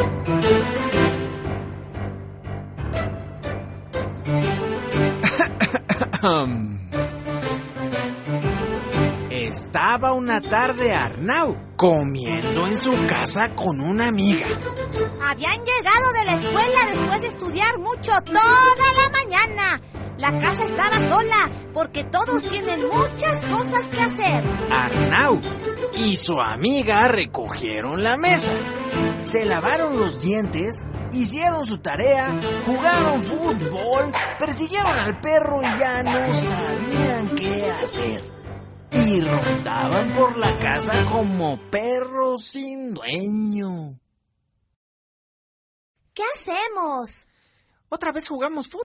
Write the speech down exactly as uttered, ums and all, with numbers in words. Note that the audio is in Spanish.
Estaba una tarde Arnau comiendo en su casa con una amiga. Habían llegado de la escuela después de estudiar mucho toda la mañana. La casa estaba sola porque todos tienen muchas cosas que hacer. Arnau y su amiga recogieron la mesa, se lavaron los dientes, hicieron su tarea, jugaron fútbol, persiguieron al perro y ya no sabían qué hacer. Y rondaban por la casa como perros sin dueño. ¿Qué hacemos? Otra vez jugamos fútbol.